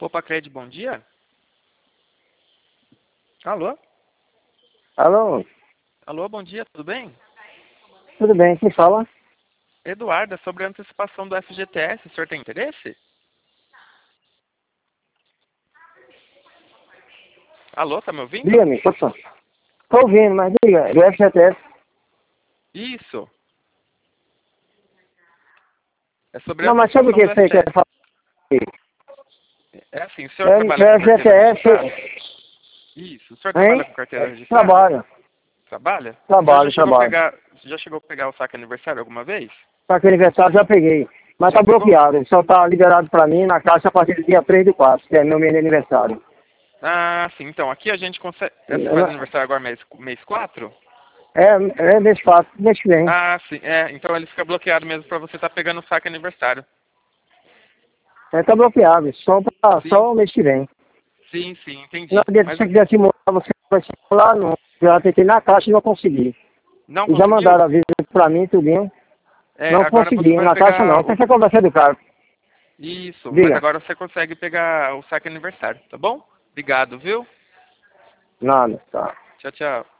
Popacred, bom dia. Alô? Alô? Alô, bom dia, tudo bem? Tudo bem, quem fala? Eduardo, é sobre a antecipação do FGTS, o senhor tem interesse? Alô, tá me ouvindo? Diga-me, pode falar. Tô ouvindo, mas diga, do FGTS. Isso. É sobre a Não, mas sabe o antecipação que do você quer FGTS. falar? É assim, o senhor trabalha com Do carteira registrada? FGTS, Isso, o senhor trabalha hein? com carteira registrada? Trabalho, Trabalha? O senhor trabalho, trabalho. já chegou a pegar o saque aniversário alguma vez? Só que aniversário já peguei. Mas Já tá pegou? bloqueado, só tá liberado pra mim na caixa a partir do dia 3/4, que é meu mês de aniversário. Ah, sim, então, aqui a gente consegue... Você Eu faz não- aniversário agora mês 4? É mês 4, mês que vem. Ah, sim, então ele fica bloqueado mesmo pra você estar pegando o saque aniversário. Tá bloqueado, Sim, só o mês que vem. sim, Não entendi. adianta, se Mas você quiser simular, você vai simular, não. Já tentei na caixa e não consegui. não E já conseguiu? mandaram aviso pra mim, tudinho. Não Agora você consegui, vai na caixa não. pegar Essa é a conversa do cara. Isso, mas Diga. agora você consegue pegar o saque aniversário, tá bom? Obrigado, viu? Nada, tá. Tchau, tchau.